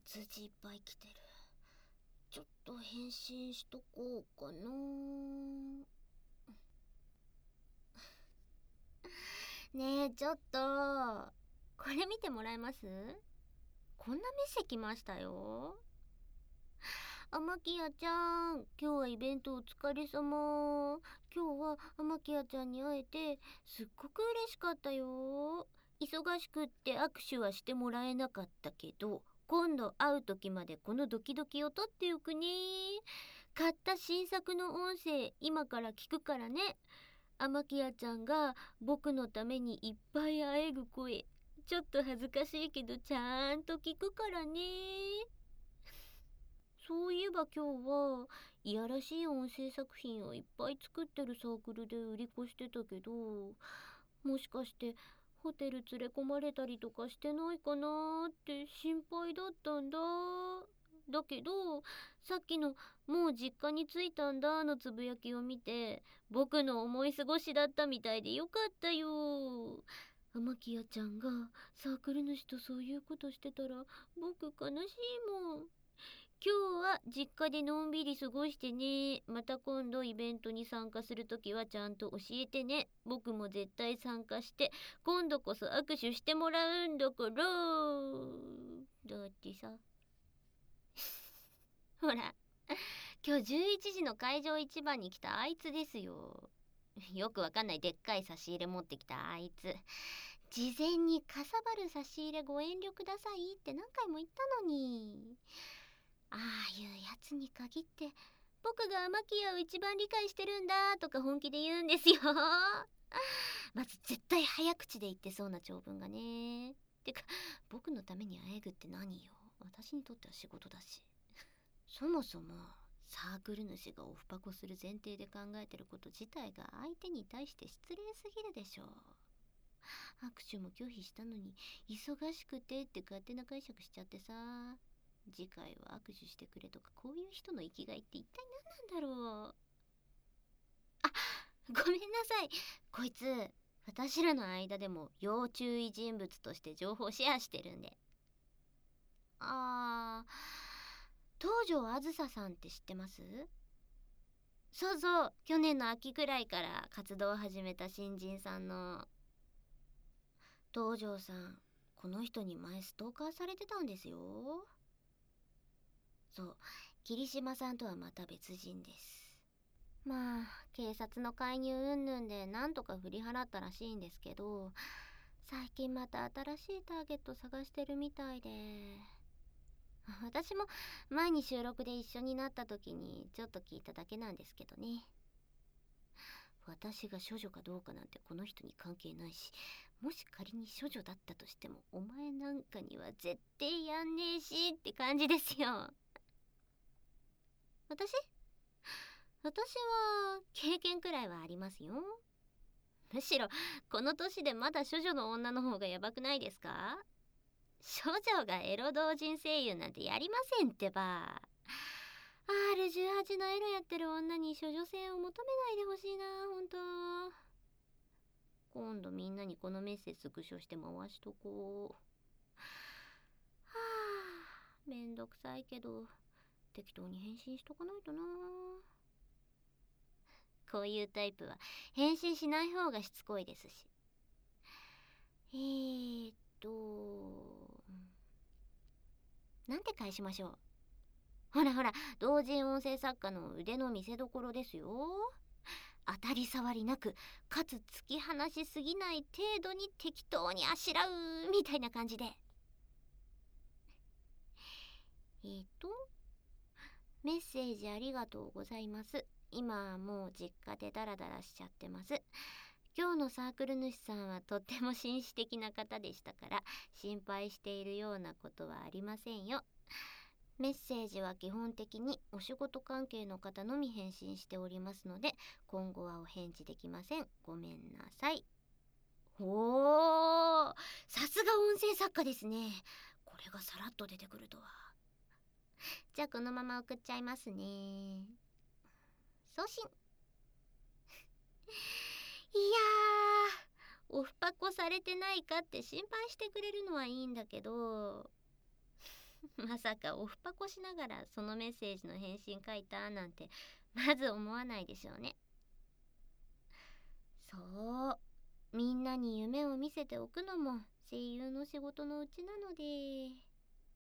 通知いっぱい来てる。ちょっと返信しとこうかな。ねえちょっとこれ見てもらえます？こんなメッセ来ましたよ。アマキヤちゃん、今日はイベントお疲れ様。今日はアマキヤちゃんに会えてすっごく嬉しかったよ。忙しくって握手はしてもらえなかったけど、今度会う時までこのドキドキを取っておくね。買った新作の音声今から聞くからね。アマキヤちゃんが僕のためにいっぱいあえぐ声、ちょっと恥ずかしいけどちゃんと聞くからね。そういえば今日はいやらしい音声作品をいっぱい作ってるサークルで売り越してたけど、もしかしてホテル連れ込まれたりとかしてないかなーって心配だったんだ。だけどさっきの「もう実家に着いたんだ」のつぶやきを見て、僕の思い過ごしだったみたいでよかったよ。アマキヤちゃんがサークル主とそういうことしてたら僕悲しいもん。今日は実家でのんびり過ごしてね。また今度イベントに参加するときはちゃんと教えてね。僕も絶対参加して今度こそ握手してもらうんだから。だってさほら、今日11時の会場一番に来たあいつですよ。よくわかんないでっかい差し入れ持ってきたあいつ。事前にかさばる差し入れご遠慮くださいって何回も言ったのに。ああいうやつに限って僕がアマキヤを一番理解してるんだとか本気で言うんですよ。まず絶対早口で言ってそうな長文がね。てか僕のためにあえぐって何よ。私にとっては仕事だし。そもそもサークル主がオフパコする前提で考えてること自体が相手に対して失礼すぎるでしょ。握手も拒否したのに忙しくてって勝手な解釈しちゃってさ。次回は握手してくれとか、こういう人の生きがいって一体何なんだろう。あ、ごめんなさい。こいつ私らの間でも要注意人物として情報シェアしてるんで。東條あずささんって知ってます？そうそう、去年の秋くらいから活動を始めた新人さんの。東條さん、この人に前ストーカーされてたんですよ。そう、霧島さんとはまた別人です。まあ警察の介入云々でなんとか振り払ったらしいんですけど、最近また新しいターゲット探してるみたいで。私も前に収録で一緒になった時にちょっと聞いただけなんですけどね。私が処女かどうかなんてこの人に関係ないし、もし仮に処女だったとしてもお前なんかには絶対やんねえしって感じですよ。私は経験くらいはありますよ。むしろこの年でまだ処女の女の方がヤバくないですか？処女がエロ同人声優なんてやりませんってば。 R18 のエロやってる女に処女性を求めないでほしいな。ほんと今度みんなにこのメッセージスクショして回しとこう。めんどくさいけど適当に返信しとかないとな。こういうタイプは返信しない方がしつこいですし。となんて返しましょう。ほらほら、同人音声作家の腕の見せ所ですよ。当たり障りなく、かつ突き放しすぎない程度に適当にあしらうみたいな感じで。メッセージありがとうございます。今はもう実家でダラダラしちゃってます。今日のサークル主さんはとっても紳士的な方でしたから心配しているようなことはありませんよ。メッセージは基本的にお仕事関係の方のみ返信しておりますので、今後はお返事できません。ごめんなさい。おー、さすが音声作家ですね。これがさらっと出てくるとは。じゃあこのまま送っちゃいますね。送信。いやー、オフパコされてないかって心配してくれるのはいいんだけど、 まさかオフパコしながらそのメッセージの返信書いたなんてまず思わないでしょうね。そう、みんなに夢を見せておくのも声優の仕事のうちなので。